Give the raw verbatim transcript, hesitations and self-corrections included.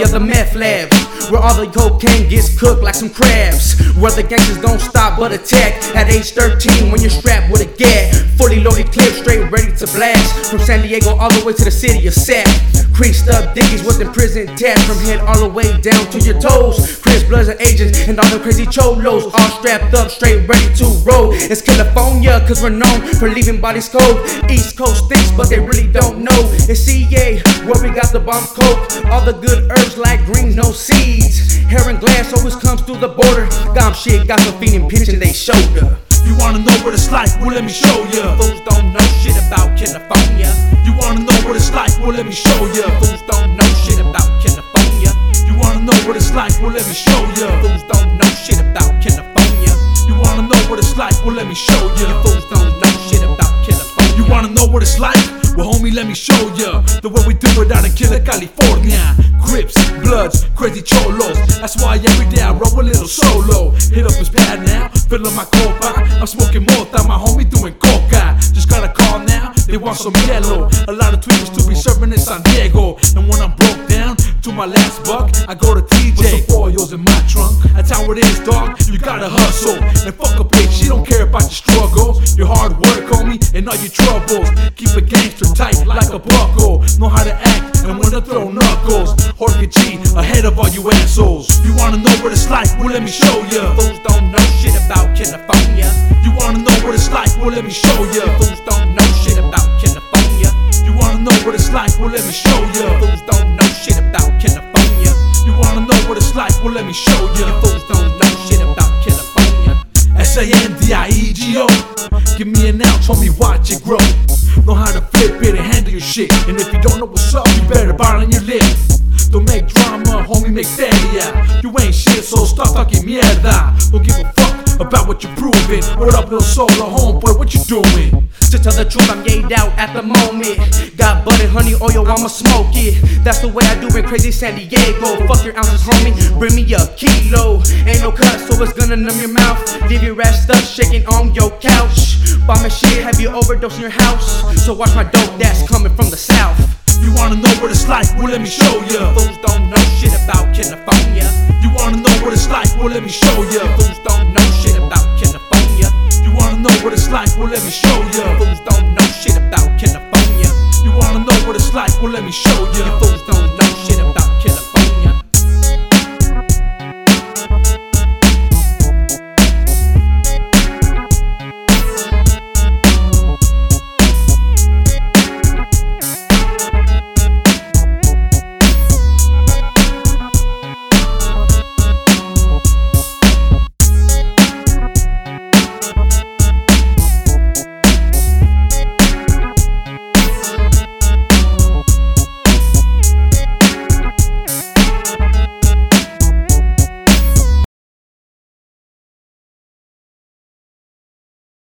of the meth labs, where all the cocaine gets cooked like some crabs, where the gangsters don't stop but attack. At age thirteen, when you're strapped with a gag, fully loaded clip, straight ready to blast. From San Diego all the way to the city of Sac. Creased up dickies with them prison tabs, from head all the way down to your toes. Crips, Bloods, and agents, and all them crazy cholos, all strapped up, straight ready to roll. It's California, cause we're known for leaving bodies cold. East Coast thinks, but they really don't know. It's C A, where we got the bomb coke. All the good herbs like greens, no seeds. Hair and glass always comes through the border. Gom shit got some feeding pinching they shoulder. You wanna know what it's like? Well, let me show ya. Fools don't know shit about California. You wanna know what it's like? Well, let me show ya. Fools don't know shit about California. You wanna know what it's like? Well, let me show ya. Fools don't know shit about California. You wanna know what it's like? Well, let me show ya. Fools don't know shit about California. You wanna know what it's like? Well, homie, let me show ya the way we do it out in Killer, California. Crips, Bloods, crazy cholos. That's why every day I roll a little solo. Hit up his pad now, fill up my copa. I'm smoking mota, my homie doing coca. Just got a call now, they want some yellow. A lot of tweakers to be serving in San Diego. And when I'm broke down to my last buck, I go to T J with some foils in my trunk. That's how it is, dog. You gotta hustle and fuck a bitch. She don't care about your struggles, your hard work, homie, and all your troubles. Keep a gangster tight like a buckle. Know how to act and when to throw knuckles. Jorge G, ahead of all you assholes. You wanna know what it's like? Well, let me show ya. Fools don't know shit about California. You wanna know what it's like? Well, let me show ya. Fools don't know shit about California. You wanna know what it's like? Well, let me show ya. Fools don't know shit about California. You wanna know what it's like? Well, let me show ya. Fools don't know shit about California. S A N D I E G O. Give me an ounce, homie, watch it grow. Know how to flip it and handle your shit. And if you don't know what's up, you better bite on your lip. Don't make drama, homie, make feria. You ain't shit, so stop talking mierda. Don't give a fuck about what you're proving. What up, little solo homeboy, what you doing? To tell the truth, I'm yayed out at the moment. Got butter, honey, oil, I'ma smoke it. That's the way I do in crazy San Diego. Fuck your ounces, homie, bring me a kilo. Ain't no cut, so it's gonna numb your mouth. Leave your ass stuck, shaking on your couch. Bombing shit, have you overdosed in your house? So watch my dope that's coming from the south. You wanna know what it's like? Well, let me show ya. Fools don't know shit about California. You wanna know what it's like? Well, let me show ya. Fools don't know shit about California. You wanna know what it's like? Well, let me show ya. Fools don't know shit about California. You wanna know what it's like? Well, let me show ya.